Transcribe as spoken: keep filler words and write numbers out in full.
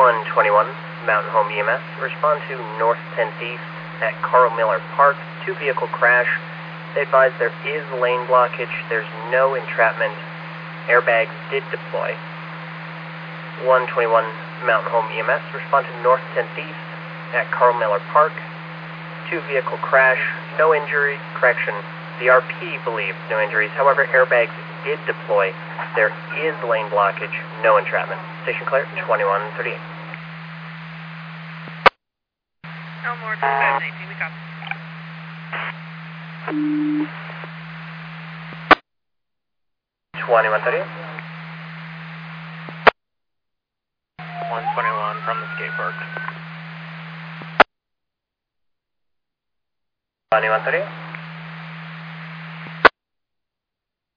one twenty-one, Mountain Home E M S. Respond to North tenth East at Carl Miller Park. Two-vehicle crash. They advise there is lane blockage. There's no entrapment. Airbags did deploy. one twenty-one, Mountain Home E M S. Respond to North tenth East at Carl Miller Park. Two-vehicle crash. No injury. Correction. The R P believes no injuries. However, airbags did deploy. There is lane blockage. No entrapment. Station clear. twenty-one thirty-eight. Elmore, twenty-five nineteen, we copy. twenty-one thirty-eight. one twenty-one from the skate park. twenty-one thirty-eight.